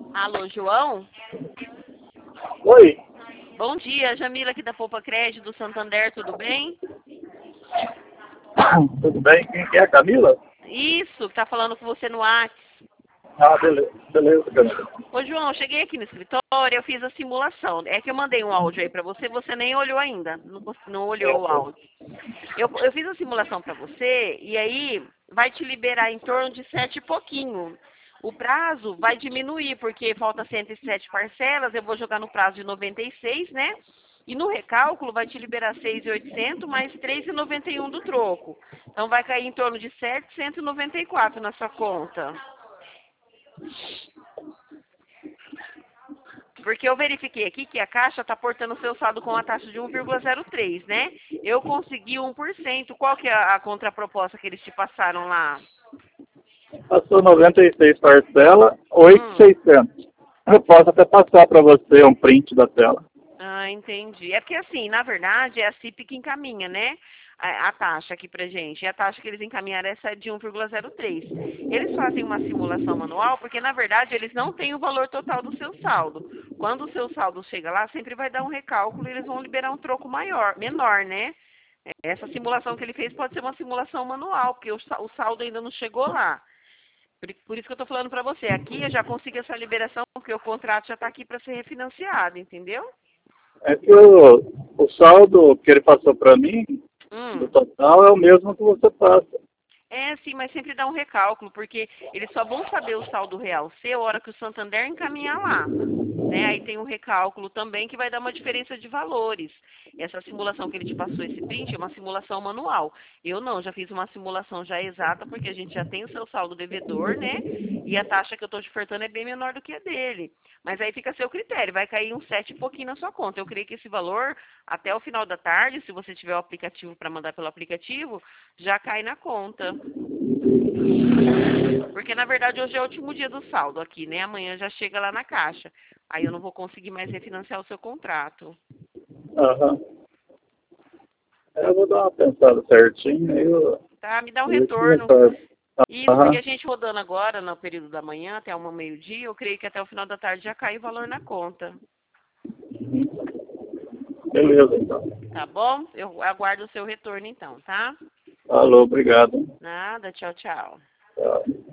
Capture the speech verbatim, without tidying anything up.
Alô, João? Oi, Bom dia, Jamila aqui da Poupa Crédito do Santander, tudo bem? tudo bem? Quem que é, Camila? Isso, que tá falando com você no WhatsApp. Ah, beleza, beleza, Camila. Ô, João, eu cheguei aqui no escritório, eu fiz a simulação. É que eu mandei um áudio aí pra você, você nem olhou ainda, não, cons- não olhou o áudio. Eu, eu fiz a simulação pra você e aí vai te liberar em torno de sete e pouquinho. O prazo vai diminuir, porque falta cento e sete parcelas, eu vou jogar no prazo de noventa e seis, né? E no recálculo vai te liberar seis mil e oitocentos mais três mil e noventa e um do troco. Então vai cair em torno de setecentos e noventa e quatro na sua conta. Porque eu verifiquei aqui que a Caixa está portando o seu saldo com a taxa de um vírgula zero três, né? Eu consegui um por cento. Qual que é a contraproposta que eles te passaram lá? Passou noventa e seis parcela, Hum. oito mil e seiscentos. Eu posso até passar para você um print da tela. Ah, entendi. É porque assim, na verdade, é a C I P que encaminha, né? A, a taxa aqui pra gente. E a taxa que eles encaminharam é essa de um vírgula zero três. Eles fazem uma simulação manual porque, na verdade, eles não têm o valor total do seu saldo. Quando o seu saldo chega lá, sempre vai dar um recálculo e eles vão liberar um troco maior, menor, né? Essa simulação que ele fez pode ser uma simulação manual, porque o sa- o saldo ainda não chegou lá. Por, por isso que eu estou falando para você. Aqui eu já consigo essa liberação, porque o contrato já está aqui para ser refinanciado, entendeu? É que o, o saldo que ele passou para mim, do Hum. total, é o mesmo que você passa. É, sim, mas sempre dá um recálculo, porque eles só vão saber o saldo real seu a hora que o Santander encaminhar lá. Né? Aí tem um recálculo também que vai dar uma diferença de valores. Essa simulação que ele te passou, esse print, é uma simulação manual. Eu não, já fiz uma simulação já exata, porque a gente já tem o seu saldo devedor, né? E a taxa que eu estou te ofertando é bem menor do que a dele. Mas aí fica a seu critério, vai cair um sete e pouquinho na sua conta. Eu creio que esse valor, até o final da tarde, se você tiver o aplicativo para mandar pelo aplicativo, já cai na conta. Porque na verdade hoje é o último dia do saldo aqui, né? Amanhã já chega lá na caixa. Aí eu não vou conseguir mais refinanciar o seu contrato. Aham. É, eu vou dar uma pensada certinho, aí eu, Tá? Me dá um eu te retorno. retorno. Isso, porque Aham. a gente rodando agora no período da manhã até uma meio-dia, eu creio que até o final da tarde já cai o valor na conta. Beleza, então. Tá bom? Eu aguardo o seu retorno então, tá? Falou, obrigado. Nada, tchau, tchau. Tchau.